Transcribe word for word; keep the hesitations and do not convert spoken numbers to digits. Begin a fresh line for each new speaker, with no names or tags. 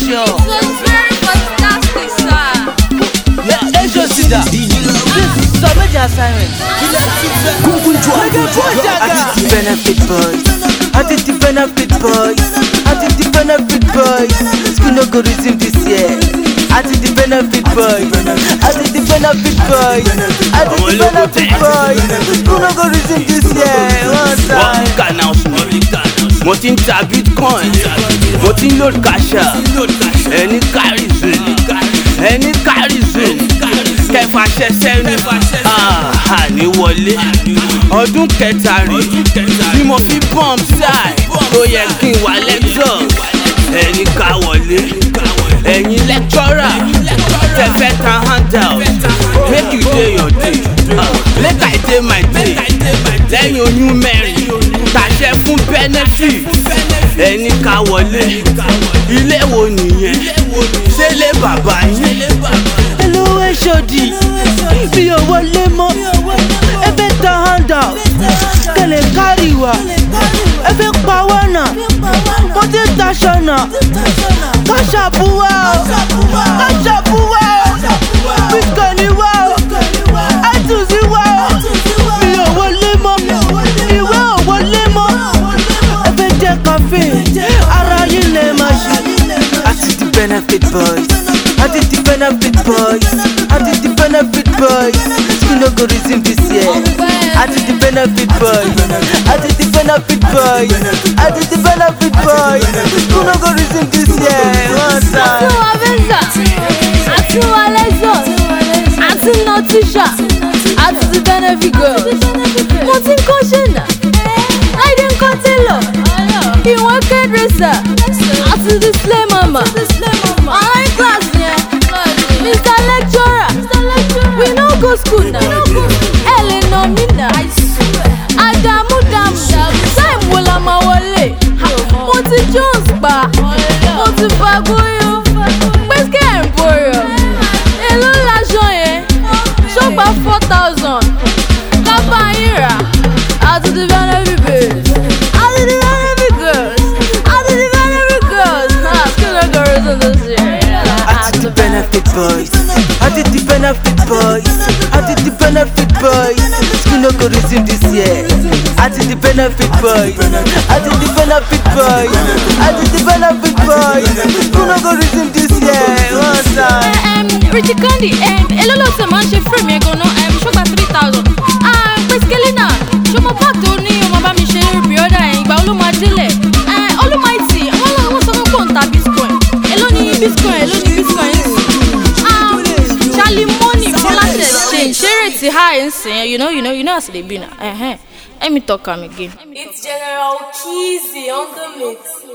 sure.
It was very fantastic, sir.
Yeah, let's just sit down. Please submit your assignment. I did the benefit boys. I did the benefit boys. I did the benefit boys. School no go resume this year. I did the benefit boys. I did the benefit boys. I did the benefit boys. School no go resume this year. One time.
Mo ti ń ta bitcoin, mo ti ń load cash out, ẹni carry zone, ẹni carry zone, kẹfà ṣẹṣẹ ni àní wọlé. Ọdún kẹta rí tí mo fi bomb side tó yẹ kí n wà lecture, ẹni ká wọlé. Ẹ̀yin lecturer tẹ̀fẹ́ ta handout, make you dey your day, make I dey my day. Lẹ́yìn oyún mẹ́rin tàṣẹ fún benefit, ẹni ká wọlé. Ilé wo nìyẹn? Ṣé lé bàbá yín?
Hello H O D, bí o wọlé mọ́, ẹ fẹ́ ta handout, kẹlẹ̀ kárí wa, ẹ fẹ́ pa wá náà, mo ti taṣọ náà, ká ṣàbúwá o, ká ṣàbúwá o, bitcoin ni wá o, àtúnṣe wá o, bí o wọlé mọ́, ìwé ò wọlé mọ́, ẹ fẹ́ jẹ kọfí, ara yín lè máa ṣe. I did the benefit boys. I did the benefit boys. I did the benefit boys. School no go resume this year. I did the benefit boys. I did the benefit boys. I did the benefit boys. School no go resume this year. One time.
Àti wà lẹ́sọ̀, àti nà tíṣà, àti ti benefit girls. Mo ti ń kọ́ ṣẹ̀nà, láìdé ń kọ́ télọ̀, ìwọ̀n kẹ́drẹ́sà, àti ti slay mama. Online class yẹn, Mister Lecturer, we no go school now. Ẹ lè nà mí nà. Àdàmúdàmú, time wo la máa wọlé? Mo ti Jones pa, mo ti fagbóyún, pẹ́sìkẹ́ ẹ̀ ń bọ̀rọ̀. Èló laṣọ yẹn? Ṣọ́gbà four thousand. Kápá yín rà, àti the benefit girls. Àti the benefit girls. Àti the benefit girls. Ah, school no go resume this year.
I did the benefit boys. I did the benefit boys. I did the benefit boys. School no go resume this year. I did the benefit boys. I did the benefit boys. I did the benefit boys. School no go resume this year. One time.
Richie Candy, èló ló ṣe máa ń ṣe frame yẹn gan-an? Ṣọ́gbà three thousand. Pẹ́sìkẹ́línà, ṣọmọ pàtó ní ọmọ bá mi ṣe rìbíọ́dà yẹn, ìgbà olúmọ ajílẹ̀. Olúmọ̀ìtì, àwọn ọlọ́run sọ fún kò ń ta bitcoin. Èló ni bitcoin, èló ni bitcoin ń sìn. Charlie Money, Fọláṣẹ Exchange, ṣé rètí high ń sìn? You know, you know, you know as e dey be na. Let me talk am again.
It's General Kizzy on the mix.